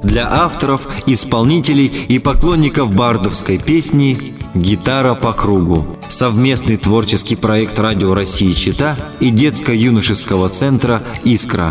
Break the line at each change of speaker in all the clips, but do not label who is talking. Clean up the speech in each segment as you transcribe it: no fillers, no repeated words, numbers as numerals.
Для авторов, исполнителей и поклонников бардовской песни «Гитара по кругу». Совместный творческий проект Радио России Чита и детско-юношеского центра «Искра».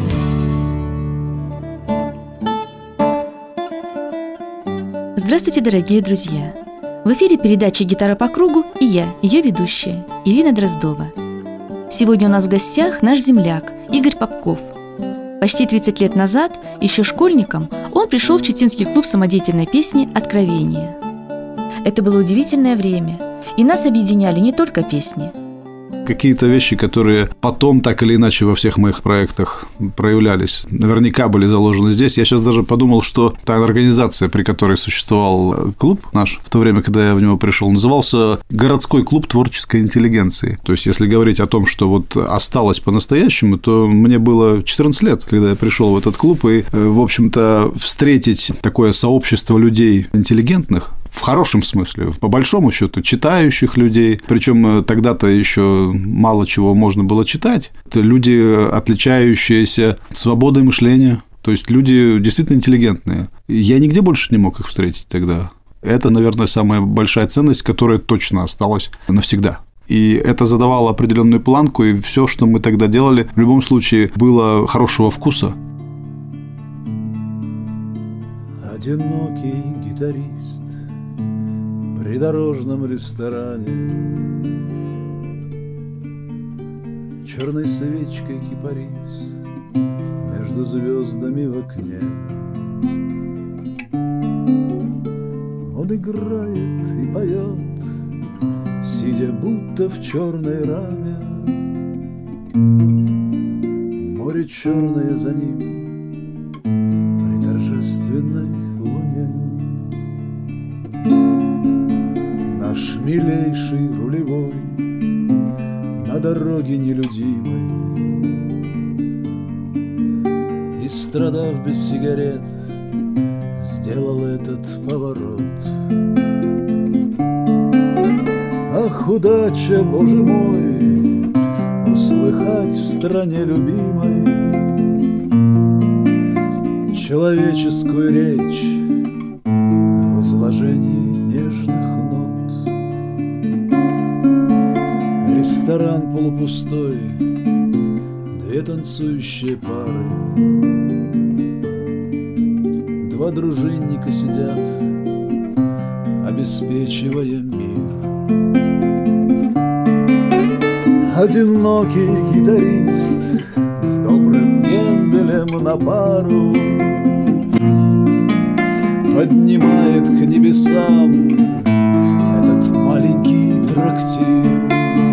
Здравствуйте, дорогие друзья! В эфире передача «Гитара по кругу» и я, ее ведущая, Ирина Дроздова. Сегодня у нас в гостях наш земляк Игорь Попков. Почти 30 лет назад, еще школьником, он пришел в Читинский клуб самодеятельной песни «Откровение». Это было удивительное время, и нас объединяли не только песни.
Какие-то вещи, которые потом так или иначе во всех моих проектах проявлялись, наверняка были заложены здесь. Я сейчас даже подумал, что та организация, при которой существовал клуб наш, в то время, когда я в него пришел, назывался «Городской клуб творческой интеллигенции». То есть, если говорить о том, что вот осталось по-настоящему, то мне было 14 лет, когда я пришел в этот клуб, и, в общем-то, встретить такое сообщество людей интеллигентных, в хорошем смысле, по большому счету, читающих людей, причем тогда-то еще мало чего можно было читать. Это люди, отличающиеся свободой мышления, то есть люди действительно интеллигентные. Я нигде больше не мог их встретить тогда. Это, наверное, самая большая ценность, которая точно осталась навсегда. И это задавало определенную планку, и все, что мы тогда делали, в любом случае было хорошего вкуса.
Одинокий гитарист в придорожном ресторане, черной свечкой кипарис между звездами в окне. Он играет и поет, сидя будто в черной раме. Море черное за ним при торжественной луне. Наш милейший рулевой на дороге нелюдимой, и, страдав без сигарет, сделал этот поворот. Ах, удача, Боже мой, услыхать в стране любимой человеческую речь в изложении нежных нот. Ресторан полупустой, две танцующие пары, два дружинника сидят, обеспечивая мир. Одинокий гитарист с добрым Генделем на пару поднимает к небесам этот маленький трактир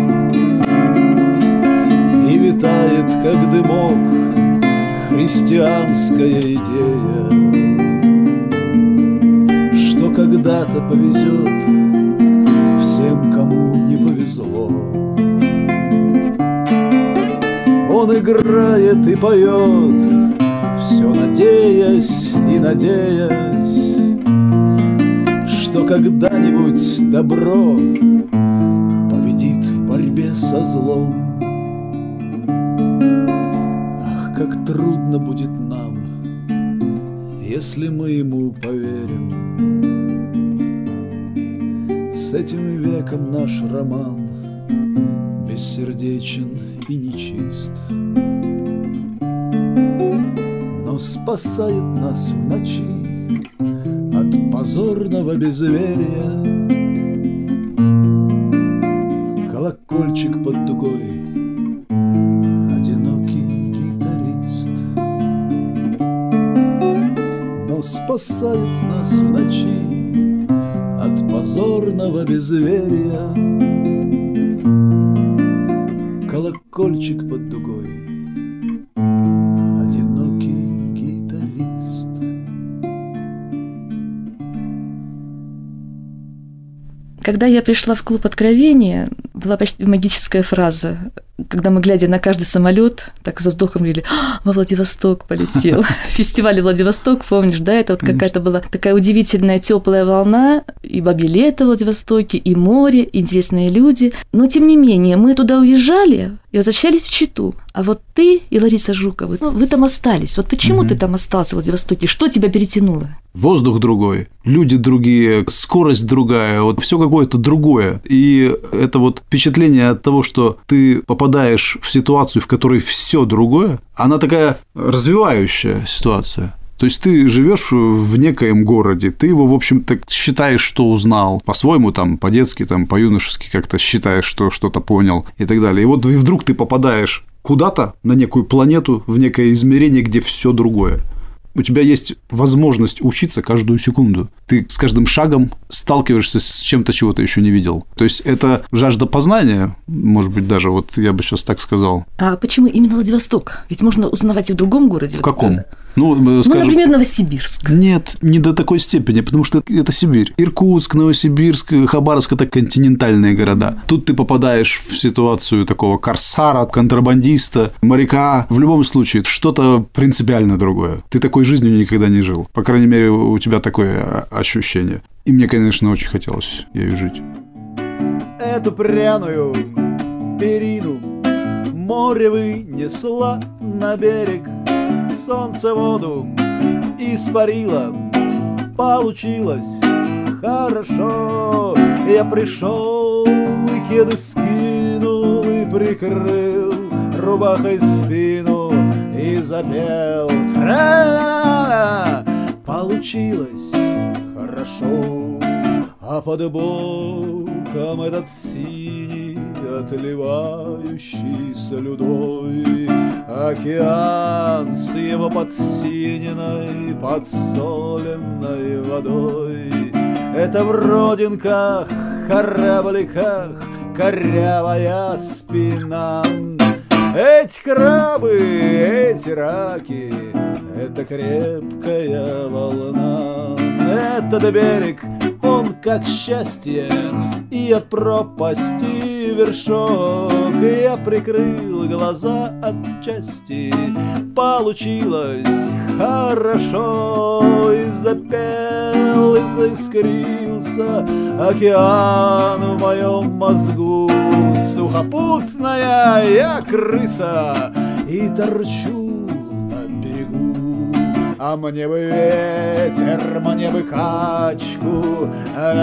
и витает, как дымок, христианская идея, что когда-то повезет всем, кому не повезло. Он играет и поет, все надеясь и надеясь, что когда-нибудь добро победит в борьбе со злом. Ах, как трудно будет нам, если мы ему поверим. С этим веком наш роман бессердечен и нечист, но спасает нас в ночи от позорного безверия колокольчик под дугой, одинокий гитарист. Но спасает нас в ночи от позорного безверия колокольчик под дугой, одинокий гитарист.
Когда я пришла в клуб «Откровение», была почти магическая фраза когда мы, глядя на каждый самолет, так со вздохом говорили: во Владивосток полетел. Фестиваль Владивосток, помнишь, да? Это вот какая-то была такая удивительная теплая волна, и бабье лето в Владивостоке, и море, и интересные люди. Но, тем не менее, мы туда уезжали и возвращались в Читу. А вот ты и Лариса Жукова, вы там остались. Вот почему ты там остался в Владивостоке? Что тебя перетянуло?
Воздух другой, люди другие, скорость другая, вот все какое-то другое. И это вот впечатление от того, что ты попадаешь в ситуацию, в которой все другое, она такая развивающая ситуация. То есть ты живешь в некоем городе, ты его, в общем-то, считаешь, что узнал, по-своему, там, по-детски, там, по-юношески как-то считаешь, что что-то понял и так далее. И вот и вдруг ты попадаешь куда-то на некую планету, в некое измерение, где все другое. У тебя есть возможность учиться каждую секунду. Ты с каждым шагом сталкиваешься с чем-то, чего ты еще не видел. То есть это жажда познания, может быть, даже вот я бы сейчас так сказал.
А почему именно Владивосток? Ведь можно узнавать и в другом городе.
В каком?
Ну, скажем, например, Новосибирск.
Нет, не до такой степени, потому что это Сибирь. Иркутск, Новосибирск, Хабаровск – это континентальные города. Тут ты попадаешь в ситуацию такого корсара, контрабандиста, моряка. В любом случае, что-то принципиально другое. Ты такой жизнью никогда не жил. По крайней мере, у тебя такое ощущение. И мне, конечно, очень хотелось ею жить.
Эту пряную перину море вынесла на берег. Солнце воду испарило, получилось хорошо. Я пришел и кеды скинул, и прикрыл рубахой спину, и запел тра-ла-ла-ла. Получилось хорошо, а под боком этот синий, отливающий слюдой океан с его подсиненной, подсоленной водой. Это в родинках, корабликах корявая спина. Эти крабы, эти раки, это крепкая волна. Этот берег, он как счастье, и от пропасти вершок. Я прикрыл глаза отчасти, получилось хорошо. И запел, и заискрился океан в моем мозгу. Сухопутная я крыса и торчу на берегу. А мне бы ветер, мне бы качку,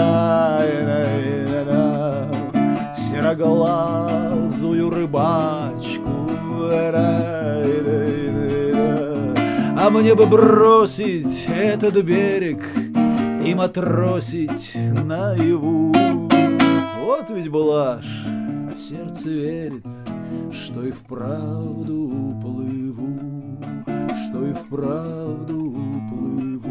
сероглазую рыбачку. А мне бы бросить этот берег и матросить наяву. Вот ведь блажь, а сердце верит, что и вправду плыву, что и вправду плыву.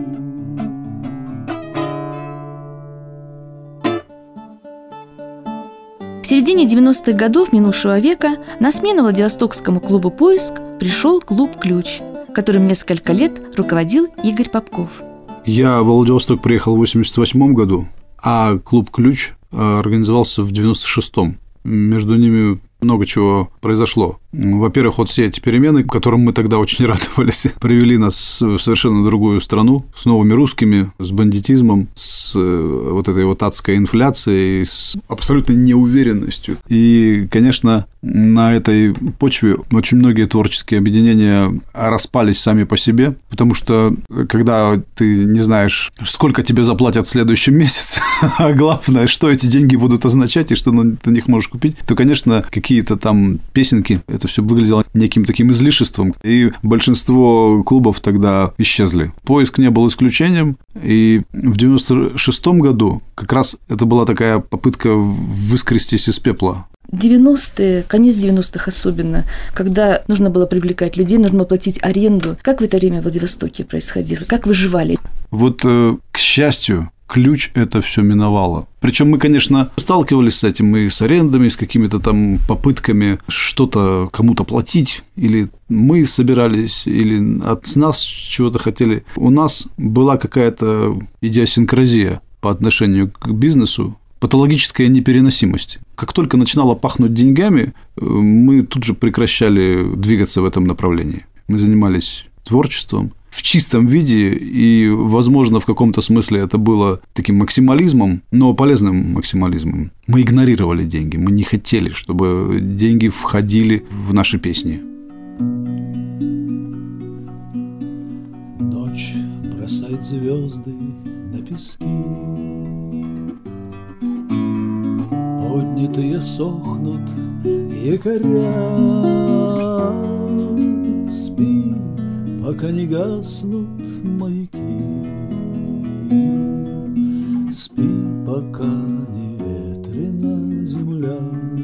В середине 90-х годов минувшего века на смену Владивостокскому клубу «Поиск» пришел клуб «Ключ», которым несколько лет руководил Игорь Попков.
Я в Владивосток приехал в 1988 году, а клуб «Ключ» организовался в 1996. Между ними много чего произошло. Во-первых, вот все эти перемены, которым мы тогда очень радовались, привели нас в совершенно другую страну, с новыми русскими, с бандитизмом, с вот этой вот адской инфляцией, с абсолютной неуверенностью. И, конечно, на этой почве очень многие творческие объединения распались сами по себе, потому что, когда ты не знаешь, сколько тебе заплатят в следующем месяце, а главное, что эти деньги будут означать и что ты на них можешь купить, то, конечно, какие-то там песенки, это все выглядело неким таким излишеством, и большинство клубов тогда исчезли. «Поиск» не был исключением, и в 96-м году как раз это была такая попытка выскрестись из пепла.
90-е, конец 90-х особенно, когда нужно было привлекать людей, нужно было платить аренду. Как в это время в Владивостоке происходило? Как выживали?
Вот, к счастью, «Ключ» это все миновало. Причем мы, конечно, сталкивались с этим и с арендами, и с какими-то там попытками что-то кому-то платить, или мы собирались, или от нас чего-то хотели. У нас была какая-то идиосинкразия по отношению к бизнесу, патологическая непереносимость. Как только начинало пахнуть деньгами, мы тут же прекращали двигаться в этом направлении. Мы занимались творчеством в чистом виде, и, возможно, в каком-то смысле это было таким максимализмом, но полезным максимализмом. Мы игнорировали деньги, мы не хотели, чтобы деньги входили в наши песни.
Ночь бросает звезды на пески, поднятые сохнут якоря. Спи, пока не гаснут маяки, спи, пока не ветрена земля.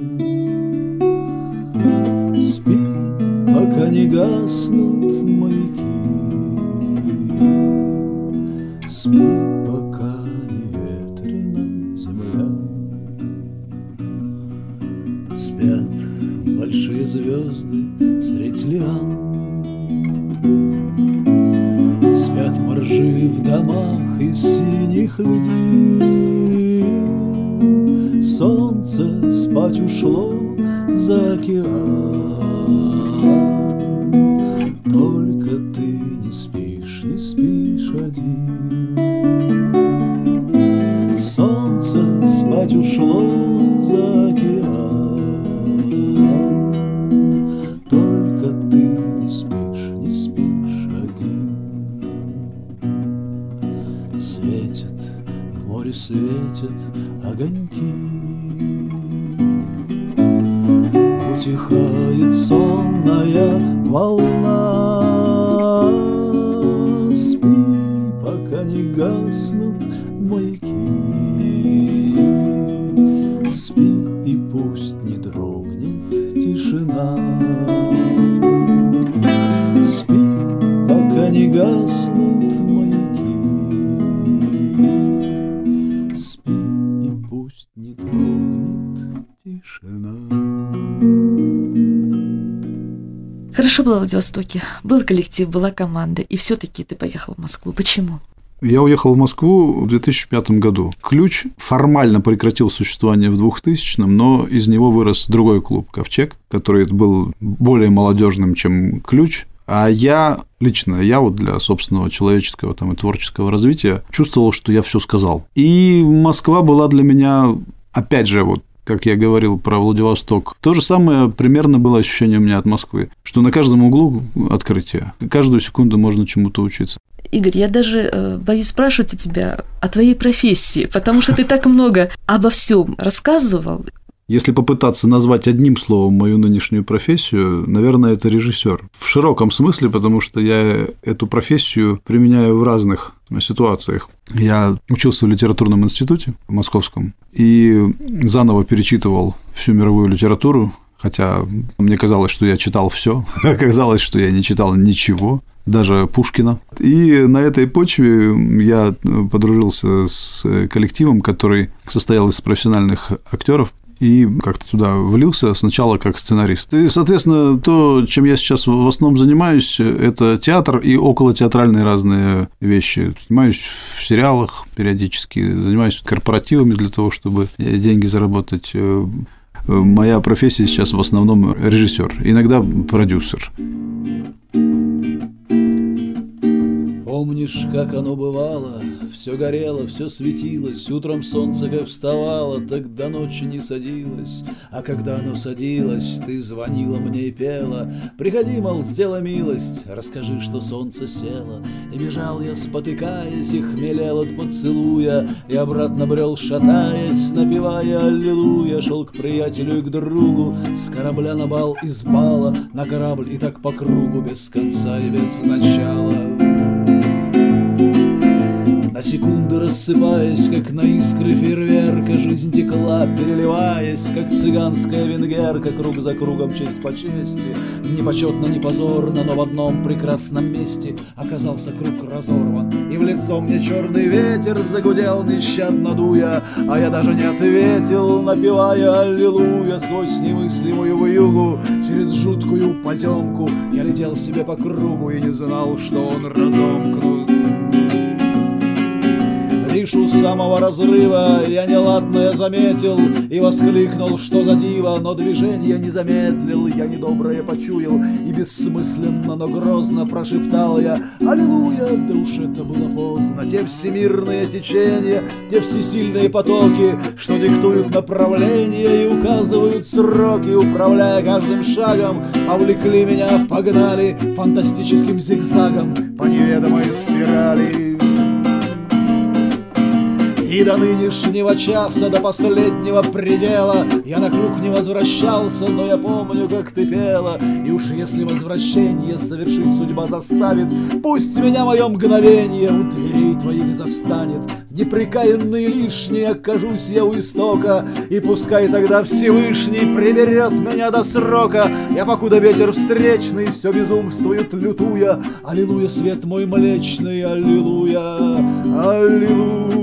Спи, пока не гаснут маяки, спи, пока не ветрена земля. Спят большие звезды средь лиан, спят моржи в домах из синих людей. Солнце спать ушло за океан, только ты не спишь один. Солнце спать ушло за океан, только ты не спишь один. Светят, в море светят огоньки, утихает сонная волна. Спи, пока не гаснут маяки, спи, и пусть не дрогнет тишина. Спи, пока не гаснут маяки, спи, и пусть не дрогнет тишина.
Хорошо было в Владивостоке, был коллектив, была команда, и все-таки ты поехал в Москву. Почему?
Я уехал в Москву в 2005 году. «Ключ» формально прекратил существование в 2000-м, но из него вырос другой клуб «Ковчег», который был более молодежным, чем «Ключ». А я вот для собственного человеческого и творческого развития чувствовал, что я все сказал. И Москва была для меня, опять же, как я говорил про Владивосток, то же самое примерно было ощущение у меня от Москвы, что на каждом углу открытие, каждую секунду можно чему-то учиться.
Игорь, я даже боюсь спрашивать у тебя о твоей профессии, потому что ты так много обо всем рассказывал.
Если попытаться назвать одним словом мою нынешнюю профессию, наверное, это режиссер. В широком смысле, потому что я эту профессию применяю в разных ситуациях. Я учился в литературном институте московском и заново перечитывал всю мировую литературу, хотя мне казалось, что я читал все, оказалось, что я не читал ничего, даже Пушкина. И на этой почве я подружился с коллективом, который состоял из профессиональных актеров, и как-то туда влился сначала как сценарист. И, соответственно, то, чем я сейчас в основном занимаюсь, это театр и околотеатральные разные вещи. Занимаюсь в сериалах периодически, занимаюсь корпоративами для того, чтобы деньги заработать. Моя профессия сейчас в основном режиссер, иногда продюсер.
Помнишь, как оно бывало? Все горело, все светилось, утром солнце как вставало, так до ночи не садилось. А когда оно садилось, ты звонила мне и пела: приходи, мол, сделай милость, расскажи, что солнце село. И бежал я, спотыкаясь, и хмелел от поцелуя, и обратно брел, шатаясь, напевая аллилуйя. Шел к приятелю и к другу, с корабля на бал и с бала на корабль, и так по кругу, без конца и без начала. На секунды рассыпаясь, как на искры фейерверка, жизнь текла, переливаясь, как цыганская венгерка, круг за кругом, честь по чести. Не почетно, не позорно, но в одном прекрасном месте оказался круг разорван, и в лицо мне черный ветер загудел, нещадно дуя, а я даже не ответил, напевая аллилуйя. Сквозь немыслимую вьюгу, через жуткую поземку я летел себе по кругу и не знал, что он разомкнут. Лишь у самого разрыва я неладное заметил и воскликнул, что за диво, но движение не замедлил, я недоброе почуял и бессмысленно, но грозно прошептал я: «Аллилуйя!» Да уж это было поздно. Те всемирные течения, те всесильные потоки, что диктуют направление и указывают сроки, управляя каждым шагом, повлекли меня, погнали фантастическим зигзагом по неведомой спирали. И до нынешнего часа, до последнего предела я на круг не возвращался, но я помню, как ты пела. И уж если возвращение совершить судьба заставит, пусть меня мое мгновение у дверей твоих застанет. Непрекаянный лишний окажусь я у истока, и пускай тогда Всевышний приберет меня до срока. Я, покуда ветер встречный, все безумствует лютуя. Аллилуйя, свет мой млечный, аллилуйя, аллилуйя.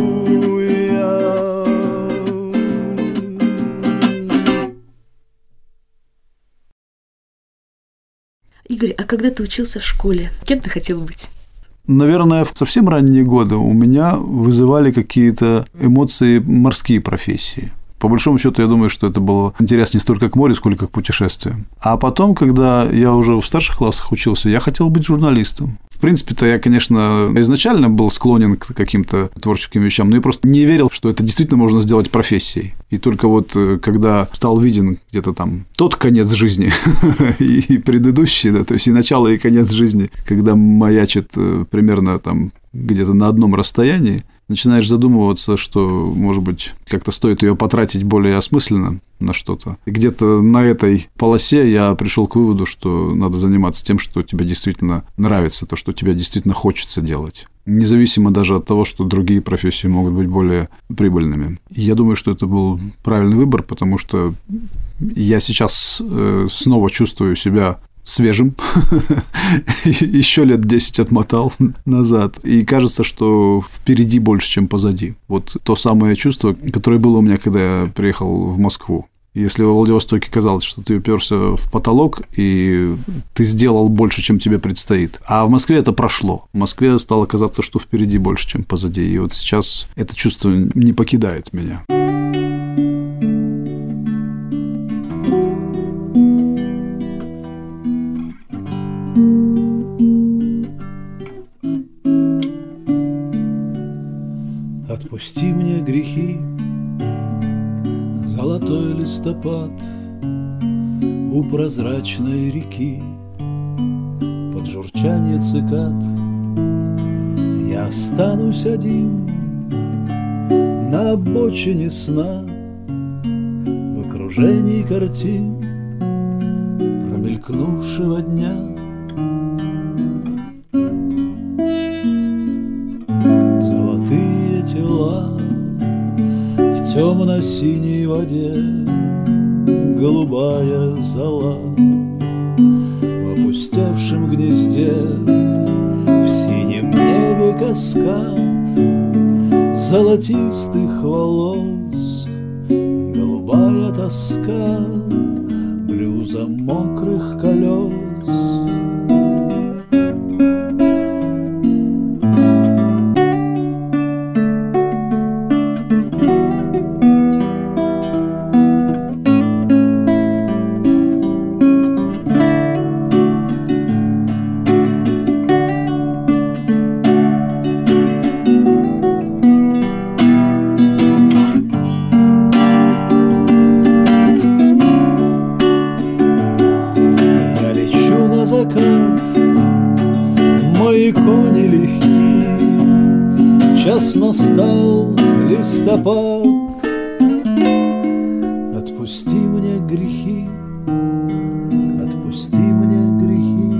Игорь, а когда ты учился в школе, кем ты хотел быть?
Наверное, в совсем ранние годы у меня вызывали какие-то эмоции морские профессии. По большому счету, я думаю, что это было интересно не столько к морю, сколько к путешествиям. А потом, когда я уже в старших классах учился, я хотел быть журналистом. В принципе-то я, конечно, изначально был склонен к каким-то творческим вещам, но я просто не верил, что это действительно можно сделать профессией. И только вот когда стал виден где-то там тот конец жизни и предыдущий, да, то есть и начало, и конец жизни, когда маячит примерно там где-то на одном расстоянии, начинаешь задумываться, что, может быть, как-то стоит ее потратить более осмысленно на что-то. И где-то на этой полосе я пришел к выводу, что надо заниматься тем, что тебе действительно нравится, то, что тебе действительно хочется делать. Независимо даже от того, что другие профессии могут быть более прибыльными. И я думаю, что это был правильный выбор, потому что я сейчас снова чувствую себя свежим, еще лет 10 отмотал назад, и кажется, что впереди больше, чем позади. Вот то самое чувство, которое было у меня, когда я приехал в Москву. Если во Владивостоке казалось, что ты уперся в потолок, и ты сделал больше, чем тебе предстоит, а в Москве это прошло. В Москве стало казаться, что впереди больше, чем позади, и вот сейчас это чувство не покидает меня.
Отпусти мне грехи, золотой листопад у прозрачной реки, под журчанье цикад. Я останусь один на обочине сна, в окружении картин промелькнувшего дня. Тела в темно-синей воде, голубая зола в опустевшем гнезде, в синем небе каскад золотистых волос, голубая тоска блюза мокрых колес. Мои кони легки, час настал листопад. Отпусти мне грехи, отпусти мне грехи.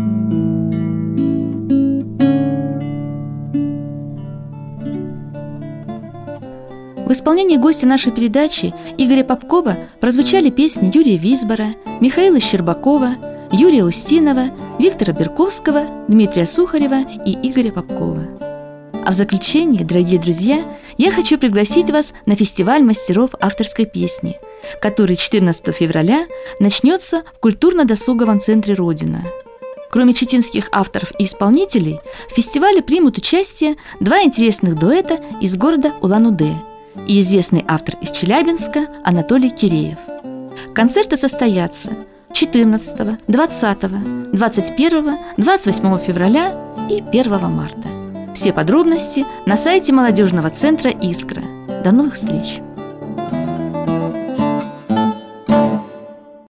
В исполнении гостя нашей передачи Игоря Попкова прозвучали песни Юрия Висбора, Михаила Щербакова, Юрия Устинова, Виктора Берковского, Дмитрия Сухарева и Игоря Попкова. А в заключение, дорогие друзья, я хочу пригласить вас на фестиваль мастеров авторской песни, который 14 февраля начнется в культурно-досуговом центре «Родина». Кроме читинских авторов и исполнителей, в фестивале примут участие 2 интересных дуэта из города Улан-Удэ и известный автор из Челябинска Анатолий Киреев. Концерты состоятся 14, 20, 21, 28 февраля и 1 марта. Все подробности на сайте молодежного центра «Искра». До новых встреч!